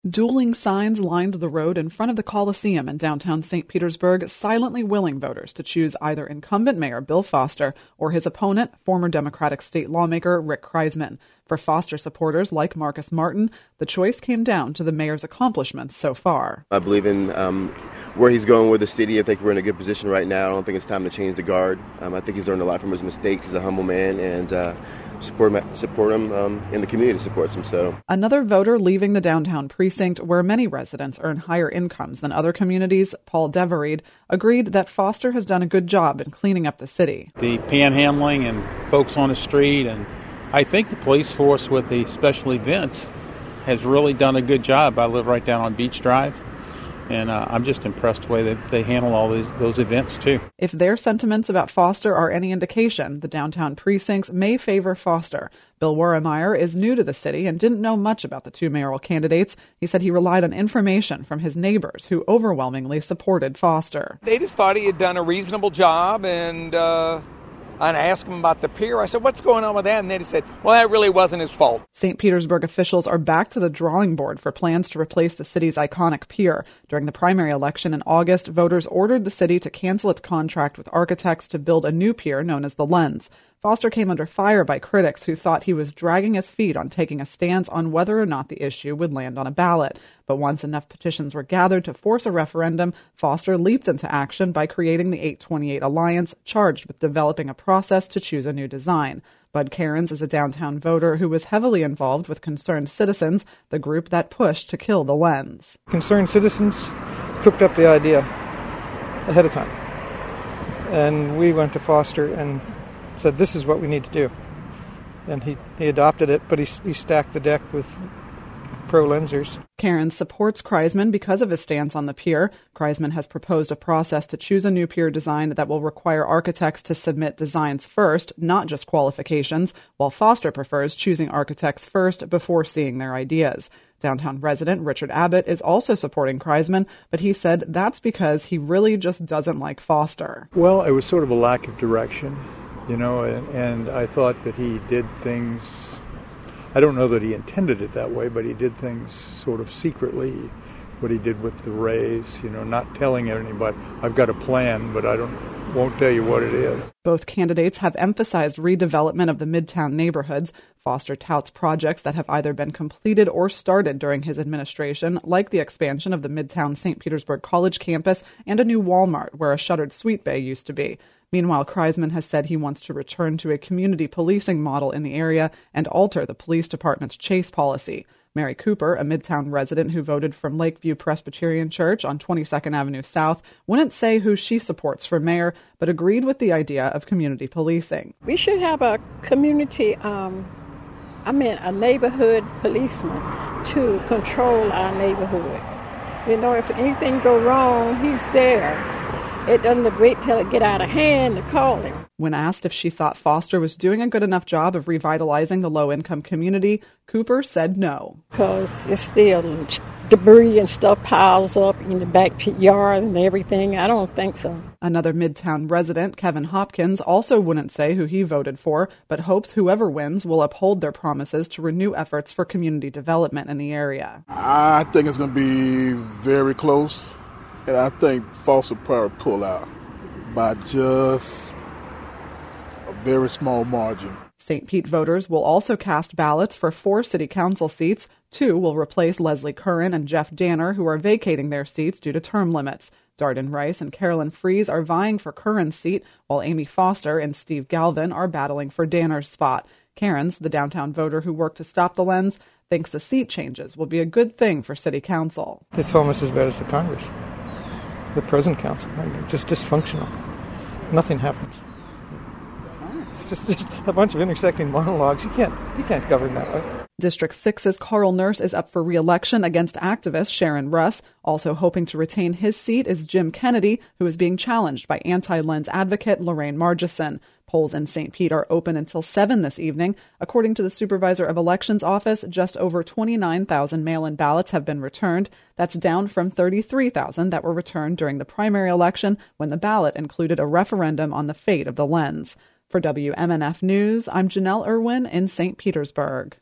Dueling signs lined the road in front of the Coliseum in downtown St. Petersburg, silently willing voters to choose either incumbent Mayor Bill Foster or his opponent, former Democratic state lawmaker Rick Kriseman. For Foster supporters like Marcus Martin, the choice came down to the mayor's accomplishments so far. I believe in where he's going with the city. I think we're in a good position right now. I don't think it's time to change the guard. I think he's learned a lot from his mistakes. He's a humble man, and support him and the community supports him. So another voter leaving the downtown precinct, where many residents earn higher incomes than other communities, Paul Devereid, agreed that Foster has done a good job in cleaning up the city. The panhandling and folks on the street, and I think the police force with the special events has really done a good job. I live right down on Beach Drive, and I'm just impressed the way that they handle all those events, too. If their sentiments about Foster are any indication, the downtown precincts may favor Foster. Bill Werremeyer is new to the city and didn't know much about the two mayoral candidates. He said he relied on information from his neighbors, who overwhelmingly supported Foster. They just thought he had done a reasonable job, and I asked him about the pier. I said, what's going on with that? And they just said, well, that really wasn't his fault. St. Petersburg officials are back to the drawing board for plans to replace the city's iconic pier. During the primary election in August, voters ordered the city to cancel its contract with architects to build a new pier known as the Lens. Foster came under fire by critics who thought he was dragging his feet on taking a stance on whether or not the issue would land on a ballot. But once enough petitions were gathered to force a referendum, Foster leaped into action by creating the 828 Alliance, charged with developing a process to choose a new design. Bud Cairns is a downtown voter who was heavily involved with Concerned Citizens, the group that pushed to kill the Lens. Concerned Citizens cooked up the idea ahead of time. And we went to Foster and said, this is what we need to do. And he adopted it, but he stacked the deck with pro-lensers. Cairns supports Kriseman because of his stance on the pier. Kriseman has proposed a process to choose a new pier design that will require architects to submit designs first, not just qualifications, while Foster prefers choosing architects first before seeing their ideas. Downtown resident Richard Abbott is also supporting Kriseman, but he said that's because he really just doesn't like Foster. Well, it was sort of a lack of direction. And I thought that he did things, I don't know that he intended it that way, but he did things sort of secretly, what he did with the Rays, not telling anybody, I've got a plan, but won't tell you what it is. Both candidates have emphasized redevelopment of the Midtown neighborhoods. Foster touts projects that have either been completed or started during his administration, like the expansion of the Midtown St. Petersburg College campus and a new Walmart where a shuttered Sweet Bay used to be. Meanwhile, Kriseman has said he wants to return to a community policing model in the area and alter the police department's chase policy. Mary Cooper, a Midtown resident who voted from Lakeview Presbyterian Church on 22nd Avenue South, wouldn't say who she supports for mayor, but agreed with the idea of community policing. We should have a community, a neighborhood policeman to control our neighborhood. If anything go wrong, he's there. It doesn't wait till it get out of hand to call him. When asked if she thought Foster was doing a good enough job of revitalizing the low-income community, Cooper said no. Because it's still debris and stuff piles up in the backyard and everything. I don't think so. Another Midtown resident, Kevin Hopkins, also wouldn't say who he voted for, but hopes whoever wins will uphold their promises to renew efforts for community development in the area. I think it's going to be very close. And I think Foster will probably pull out by just a very small margin. St. Pete voters will also cast ballots for 4 city council seats. 2 will replace Leslie Curran and Jeff Danner, who are vacating their seats due to term limits. Darden Rice and Carolyn Fries are vying for Curran's seat, while Amy Foster and Steve Galvin are battling for Danner's spot. Cairns, the downtown voter who worked to stop the Lens, thinks the seat changes will be a good thing for city council. It's almost as bad as the Congress. The present council, just dysfunctional. Nothing happens. It's just a bunch of intersecting monologues. You can't govern that way. District 6's Carl Nurse is up for re-election against activist Sharon Russ. Also hoping to retain his seat is Jim Kennedy, who is being challenged by anti-Lens advocate Lorraine Margison. Polls in St. Pete are open until 7 this evening. According to the Supervisor of Elections Office, just over 29,000 mail-in ballots have been returned. That's down from 33,000 that were returned during the primary election when the ballot included a referendum on the fate of the Lens. For WMNF News, I'm Janelle Irwin in St. Petersburg.